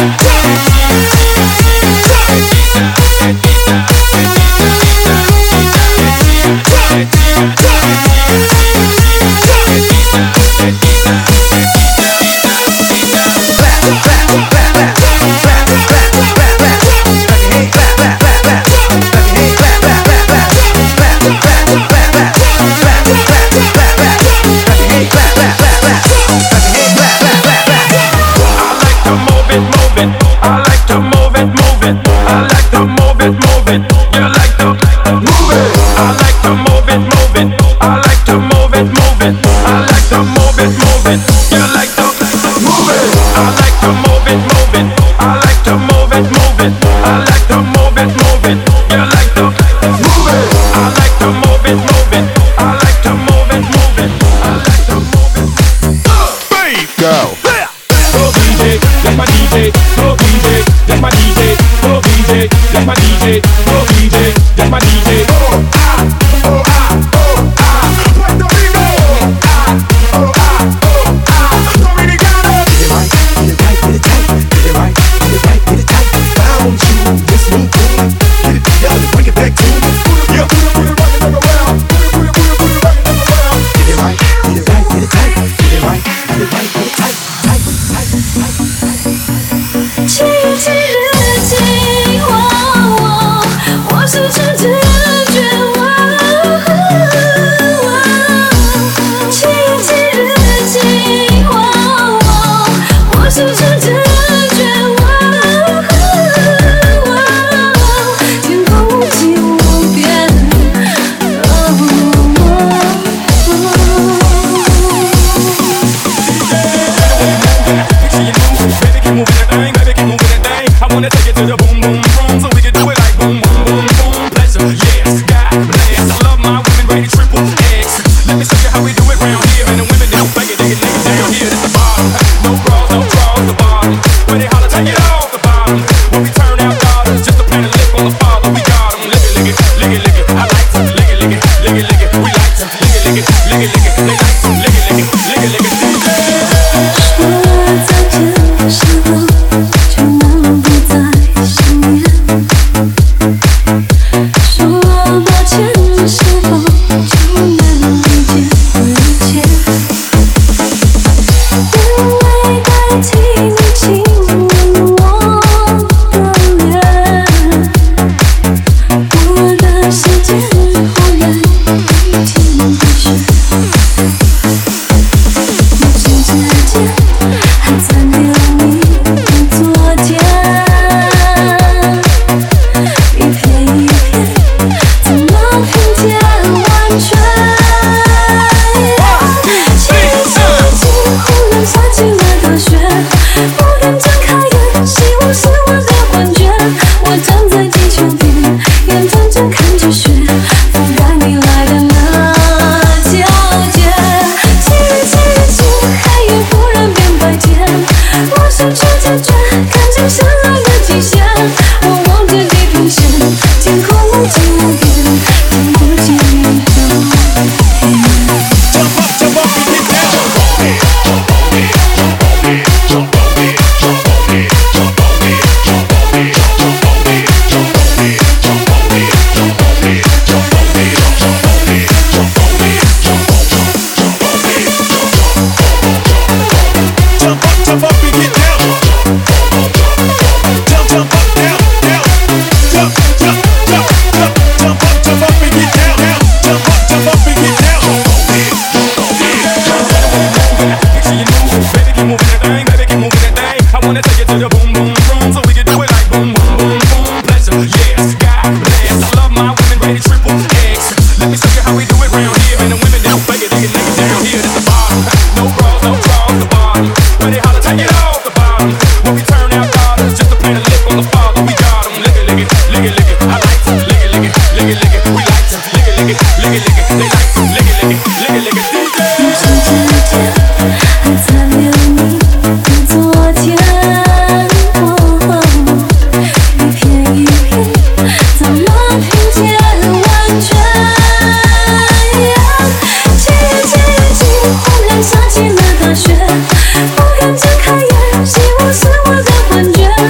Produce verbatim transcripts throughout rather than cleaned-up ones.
不敢睁开眼，希望是我的幻觉。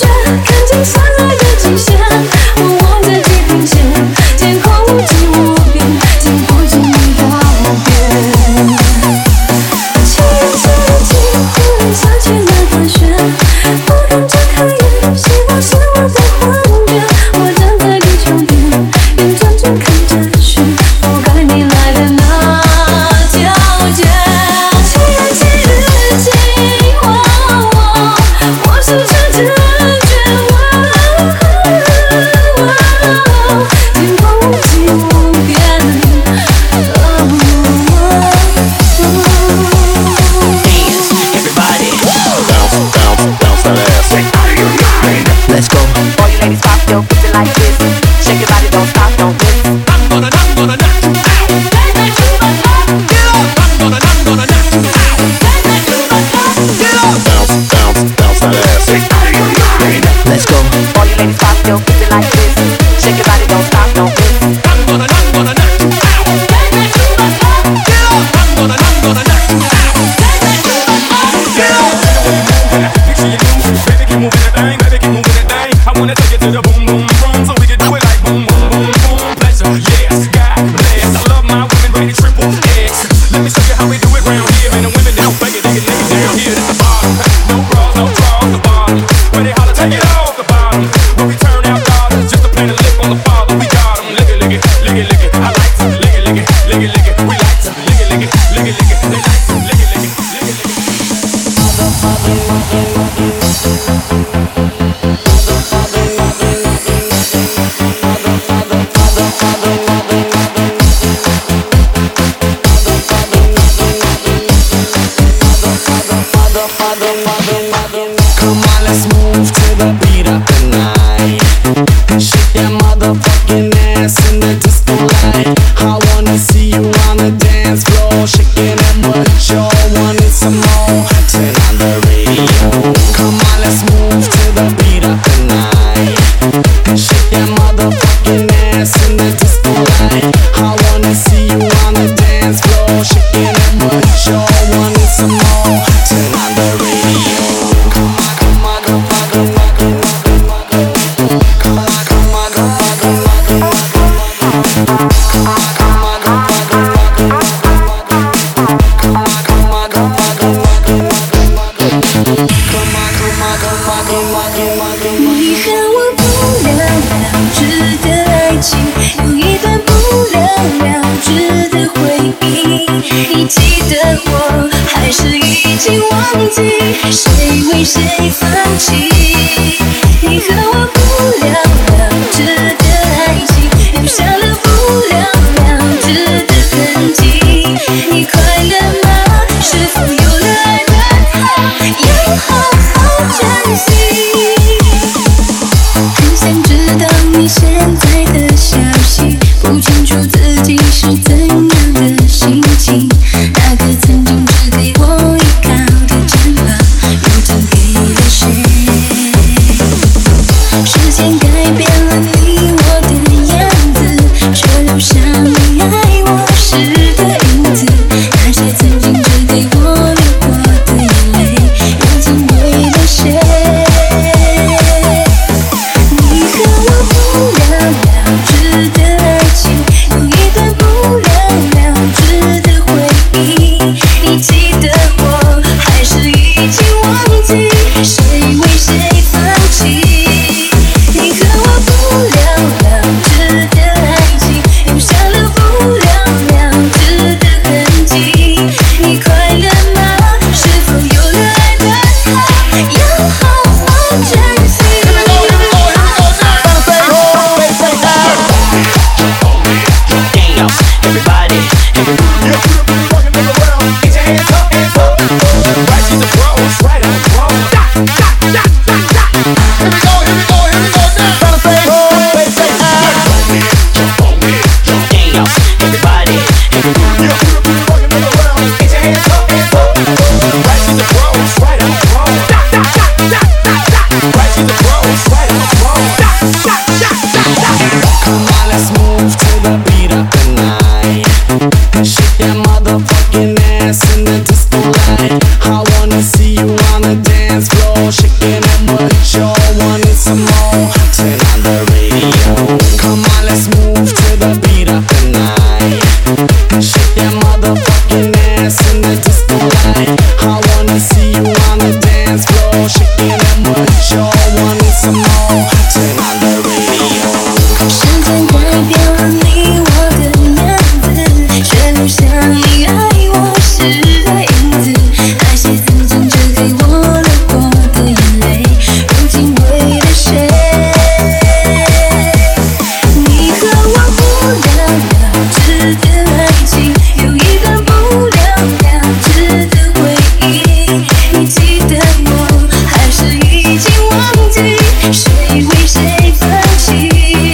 那个曾经只给我依靠的肩膀，如今给了。 some more. Turn on the radio. Come on, let's move to the beat of the night. Shake that motherfucking ass in the disco light. I wanna see you on the dance floor, shaking that butt. Sure wanted some more. Turn on the radio. 时间改变了你我的样子，却留下你爱我时的影子。那些曾经只给我流过的眼泪，如今为了谁？你和我不了了之的爱情，有一段不了了之的回忆。你记得我，还是已经忘记？谁为谁放弃？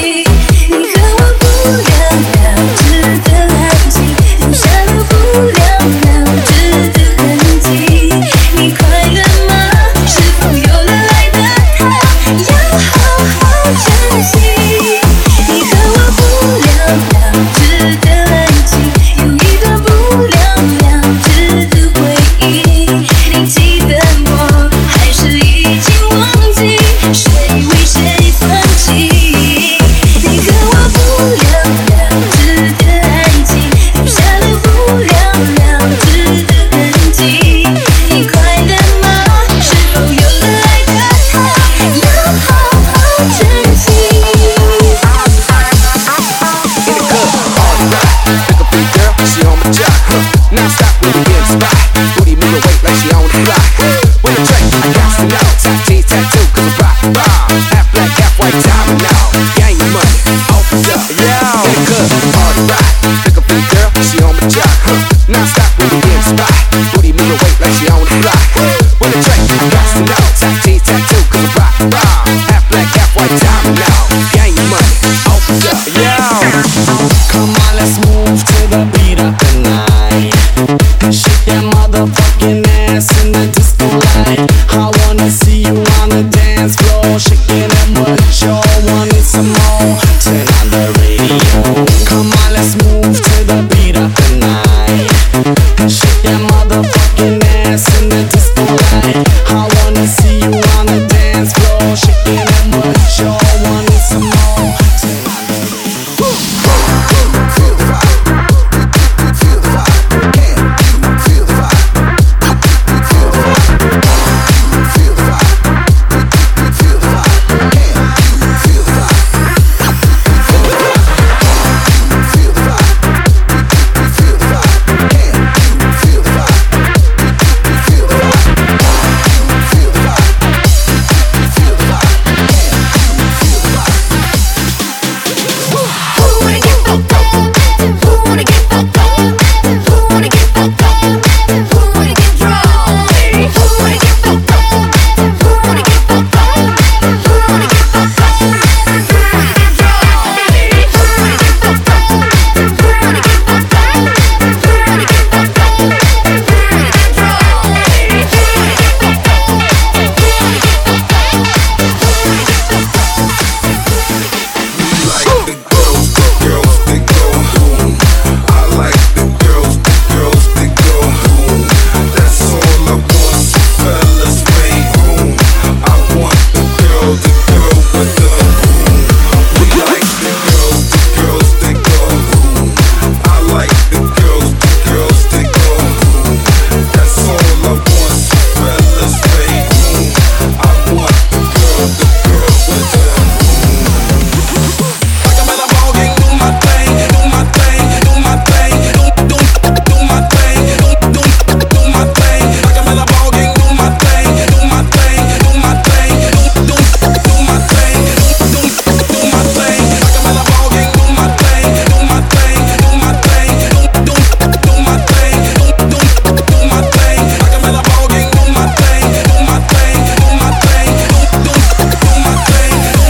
Now stop when you get the spot. Booty moving weight like she on the fly. With a track, I got to know. Tattoo, tattoo, cause I'm rock, rock. Half black, half white, time now. Gang of money, open up, yeah. In the club, party rock. Pick up the girl, she on my jock, huh. Now stop when you get the spot. Booty moving weight like she on the fly. With a track, I got to know. Tattoo, tattoo, cause I'm rock, rock. Half black, half white, time now. Gang of money, open up, yeah. Come on, let's move to the beat of the night. Shake that motherfucking ass in the disco light. I wanna see you on the dance floor, shaking that butt. Sure wanted some more. Turn on the radio. Come on, let's move to the beat of the night. Shake that motherfucking ass in the disco light. I wanna see you on the dance floor, shaking that butt. Sure wanted some more. Turn on the radio. Feel the vibe. Feel the vibe. Can you feel the vibe? Feel the vibe. Feel the vibe. Feel the vibe. Can you feel the vibe? Feel the vibe. Feel the vibe. Feel the vibe. Can you feel the vibe? Feel the vibe. Feel the vibe. Feel the vibe. Can you feel the vibe? Who wanna get fucked up? Who wanna get fucked up? Who wanna get fucked up? Who wanna get drunk? Who wanna get fucked up? Who wanna get fucked up? Who wanna get fucked up? Who wanna get drunk? Who wanna get fucked up? Who wanna get fucked up? Who wanna get fucked up? Who wanna get drunk? Who wanna get fucked up? Who wanna get fucked up? Who wanna get fucked up? Like the girls, the girls that go home. I like the girls, the girls that go home. That's all I want, so fellas stay home. I want the girl, the girl with the boom. We like the girls, the girls that go home. I like the girls, the girls that go home. That's all I want, so fellas stay home. I want the girl, the girl with the boom. Like I'm at a ball game, do my thing, do my thing, do my thing, do do do my thing, do do do my thing. Like I'm at a ball game, do my thing, do my thing, do my thing, do do do my thing, do do do my thing. Like I'm at a ball game, do my thing, do my thing, do my thing, do do do my thing, do do do my thing. Like I'm at a ball game, do my thing, do my thing, do my thing, do do do my thing, do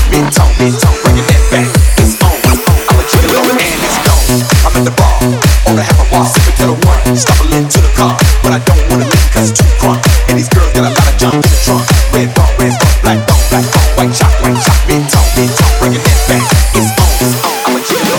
me, tone me, tone, bringing it back. It's on, I'm a gigolo and it's gone. I'm at the bar, on the half a bar, sipping to the one, stumbling to the car, but I don't wanna leave 'cause it's too crunk. And these girls got a lot of junk in the trunk. Red bone, red bone, black bone, black bone, white chalk, white chalk, me, tone me, tone, bringing it back. It's on, it's on, I'm a gigolo.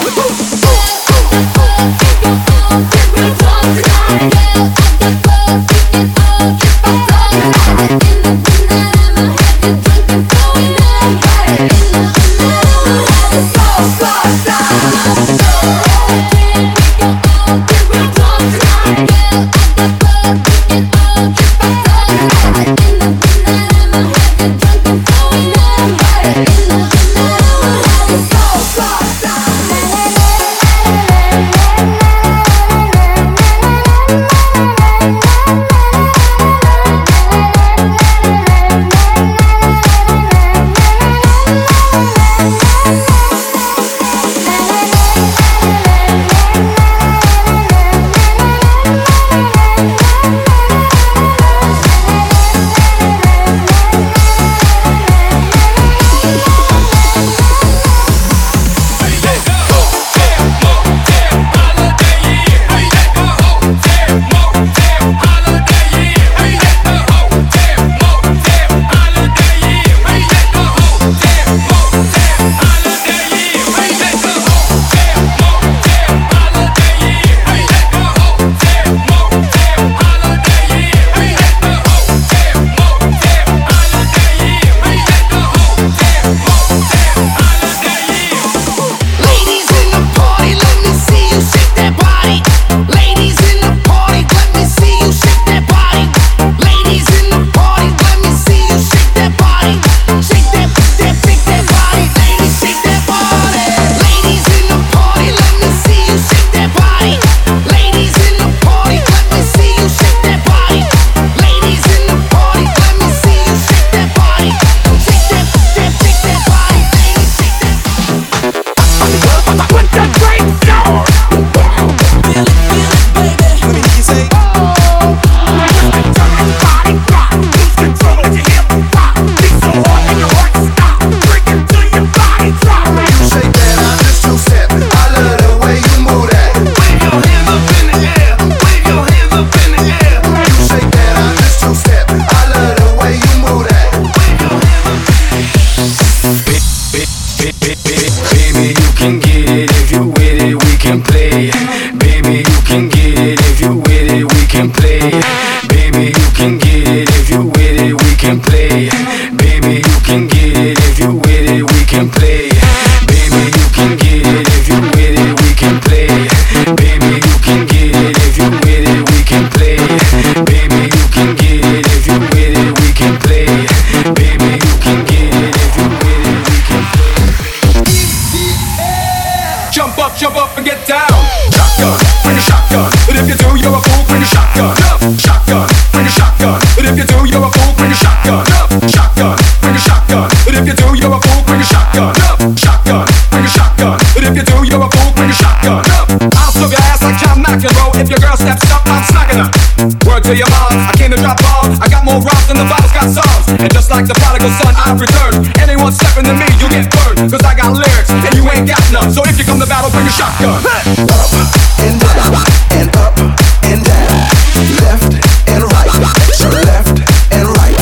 Jump up and get down. Shotgun, bring a shotgun. But if you do, you're a fool, bring a shotgun. Shotgun, bring a shotgun. But if you do, you're a fool, bring a shotgun. Shotgun, bring a shotgun. But if you do, you're a fool, bring a shotgun. Shotgun, bring a shotgun. But if you do, you're a fool, bring a shotgun. I'll serve your ass like John McEnroe. If your girl steps up, I'm smacking her. Word to your mom, I came to drop bombs. I got more rhymes than the Bible's got songs. And just like the prodigal son, I've returned. Anyone stepping to me, you get burned. Cause I got lyrics, and you ain't got none. So if you come to battle, bring a shotgun. Up and down, and up and down, left and right, turn left and right.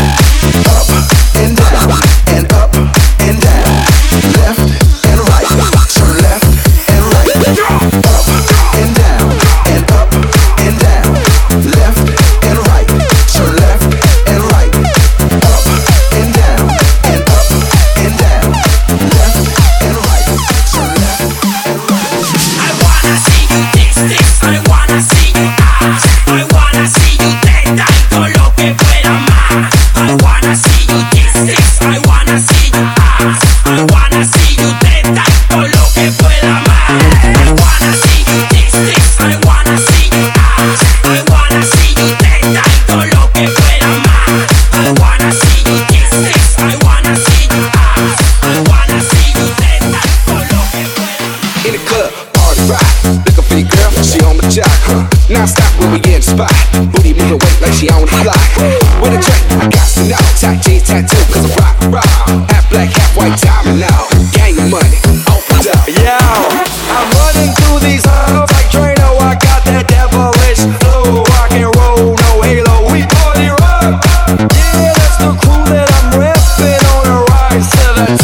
Up and down, and up and down, left and right, turn left and right. Up and down, and up and down, left and right, turn left and right. Up and down, and up and down, left and right, turn left and right. I wanna see you this, this, I wanna see you ass. I wanna see you teta y todo lo que pueda más. I wanna see you this, this, I wanna see you ass. I wanna see you teta y todo lo que pueda más. I wanna see you this, this, I wanna see you ass. I wanna see you teta y todo lo que pueda más. I wanna see you this, this, I wanna see you ass. I wanna see you teta y todo lo que pueda más. In the club, party rock, looking for your girl, she on the jock, huh? Non-stop when we in the spot, booty moving weight like she on the fly. With a drink, I got to know, tight jeans tattoo, cause I'm rock, rock. Half black, half white, diamond now.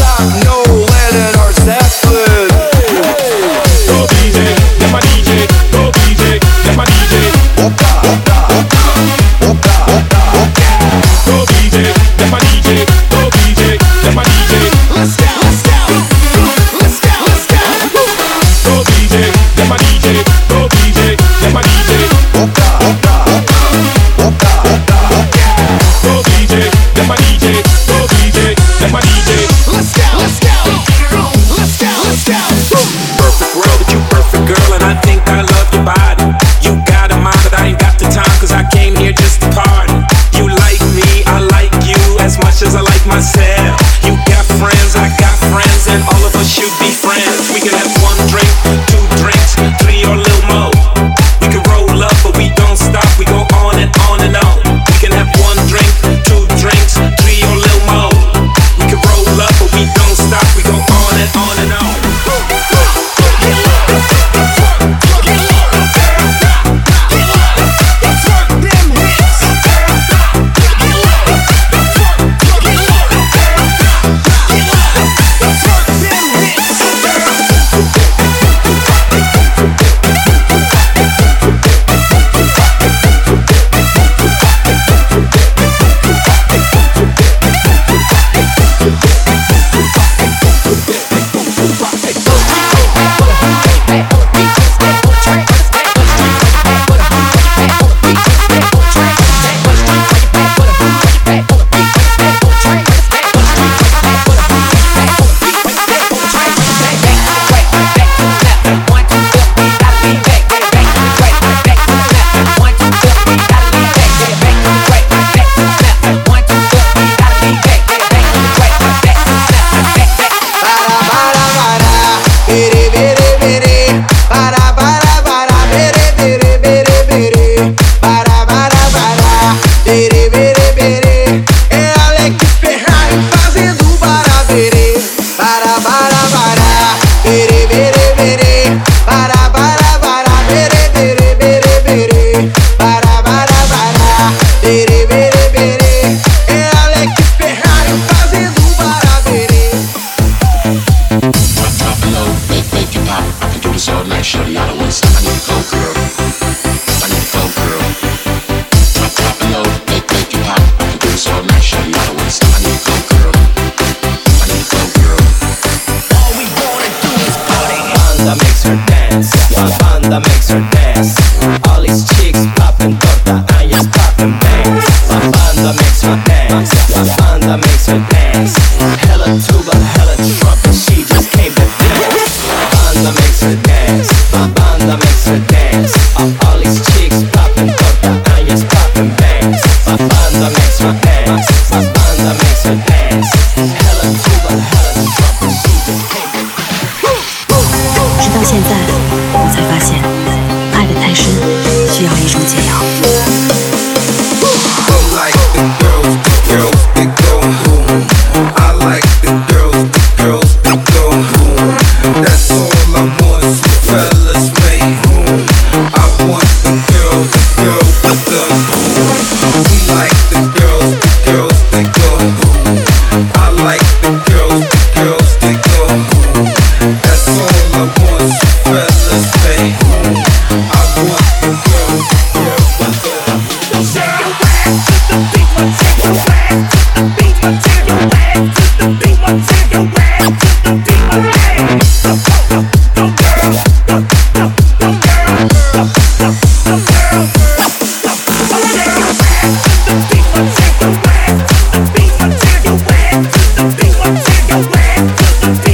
the